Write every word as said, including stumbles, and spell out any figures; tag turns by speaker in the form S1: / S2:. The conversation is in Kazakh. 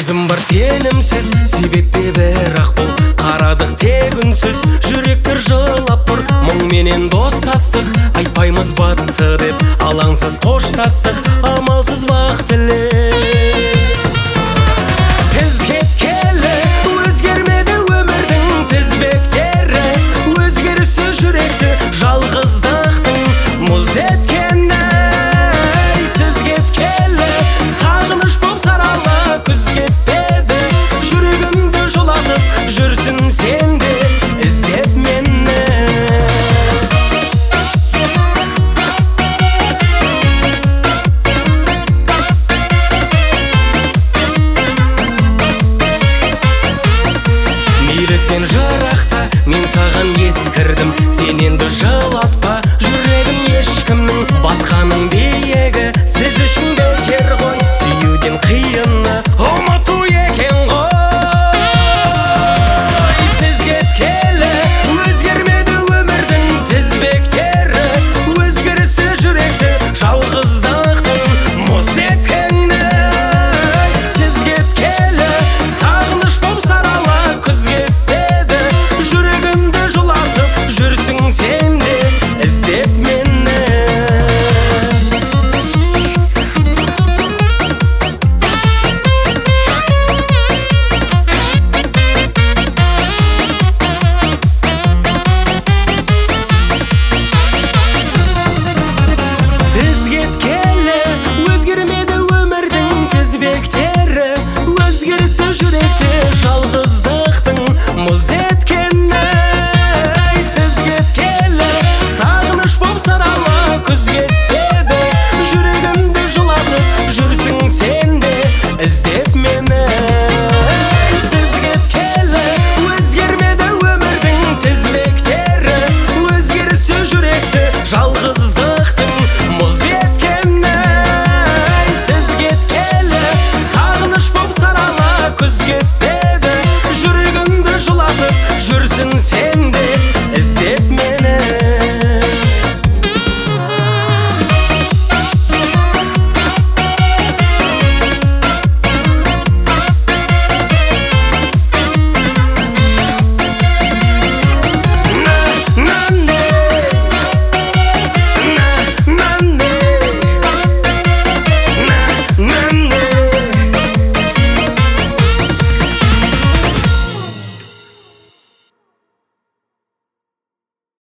S1: Өзім бар сенімсіз, себеппе бірақ бұл қарадық тек үнсіз, жүректер жылап тұр. Мұңменен достастық, айтпаймыз батты деп, алаңсыз қоштастық, амалсыз бақ тілек. Сіз кеткелі өзгермеді өмірдің тізбектері, өзгерісі жүректі жалғыздықтың мұз еткені. Сіз кеткелі сағыныш боп сарала күз кетпеді, жүрегімді жылатып жүрсің сен де іздеп мені. Мейлі сен жырақта, мен саған ескірдім, сен енді жырақта.